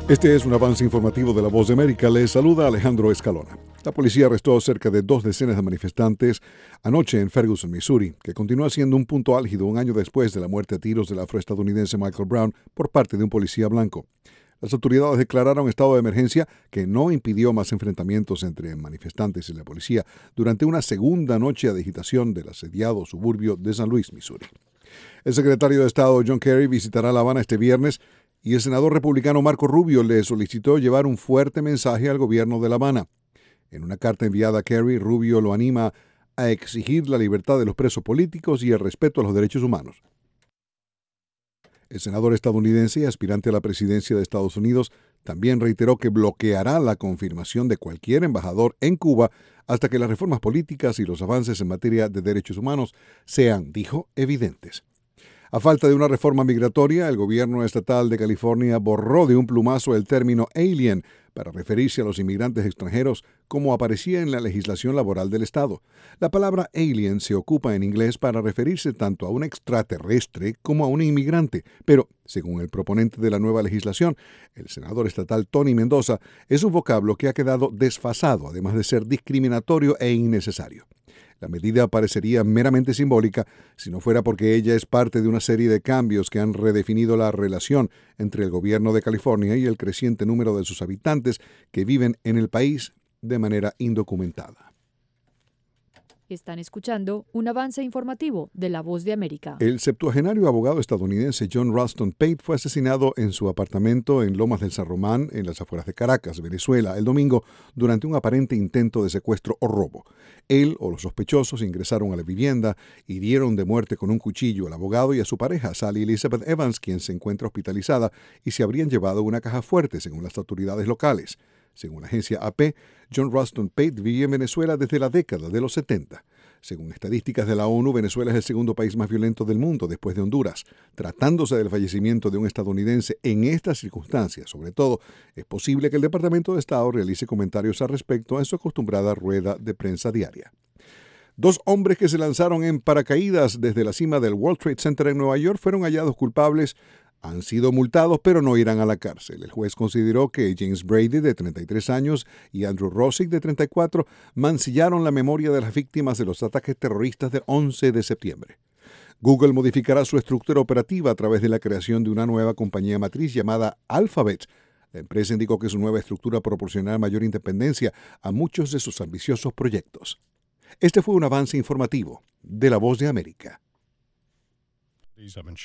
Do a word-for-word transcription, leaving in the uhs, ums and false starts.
Este es un avance informativo de La Voz de América. Les saluda Alejandro Escalona. La policía arrestó cerca de dos decenas de manifestantes anoche en Ferguson, Missouri, que continúa siendo un punto álgido un año después de la muerte a tiros del afroestadounidense Michael Brown por parte de un policía blanco. Las autoridades declararon estado de emergencia que no impidió más enfrentamientos entre manifestantes y la policía durante una segunda noche de agitación del asediado suburbio de San Luis, Missouri. El secretario de Estado John Kerry visitará La Habana este viernes y el senador republicano Marco Rubio le solicitó llevar un fuerte mensaje al gobierno de La Habana. En una carta enviada a Kerry, Rubio lo anima a exigir la libertad de los presos políticos y el respeto a los derechos humanos. El senador estadounidense y aspirante a la presidencia de Estados Unidos también reiteró que bloqueará la confirmación de cualquier embajador en Cuba hasta que las reformas políticas y los avances en materia de derechos humanos sean, dijo, evidentes. A falta de una reforma migratoria, el gobierno estatal de California borró de un plumazo el término alien para referirse a los inmigrantes extranjeros como aparecía en la legislación laboral del estado. La palabra alien se ocupa en inglés para referirse tanto a un extraterrestre como a un inmigrante, pero, según el proponente de la nueva legislación, el senador estatal Tony Mendoza, es un vocablo que ha quedado desfasado, además de ser discriminatorio e innecesario. La medida parecería meramente simbólica si no fuera porque ella es parte de una serie de cambios que han redefinido la relación entre el gobierno de California y el creciente número de sus habitantes que viven en el país de manera indocumentada. Están escuchando un avance informativo de La Voz de América. El septuagenario abogado estadounidense John Ralston Pate fue asesinado en su apartamento en Lomas del San Román, en las afueras de Caracas, Venezuela, el domingo durante un aparente intento de secuestro o robo. Él o los sospechosos ingresaron a la vivienda, hirieron de muerte con un cuchillo al abogado y a su pareja, Sally Elizabeth Evans, quien se encuentra hospitalizada, y se habrían llevado una caja fuerte, según las autoridades locales. Según la agencia A P, John Ralston Pate vivía en Venezuela desde la década de los setenta. Según estadísticas de la ONU, Venezuela es el segundo país más violento del mundo después de Honduras. Tratándose del fallecimiento de un estadounidense en estas circunstancias, sobre todo, es posible que el Departamento de Estado realice comentarios al respecto en su acostumbrada rueda de prensa diaria. Dos hombres que se lanzaron en paracaídas desde la cima del World Trade Center en Nueva York fueron hallados culpables. Han sido multados, pero no irán a la cárcel. El juez consideró que James Brady, de treinta y tres años, y Andrew Rosick, de treinta y cuatro, mancillaron la memoria de las víctimas de los ataques terroristas del once de septiembre. Google modificará su estructura operativa a través de la creación de una nueva compañía matriz llamada Alphabet. La empresa indicó que su nueva estructura proporcionará mayor independencia a muchos de sus ambiciosos proyectos. Este fue un avance informativo de La Voz de América.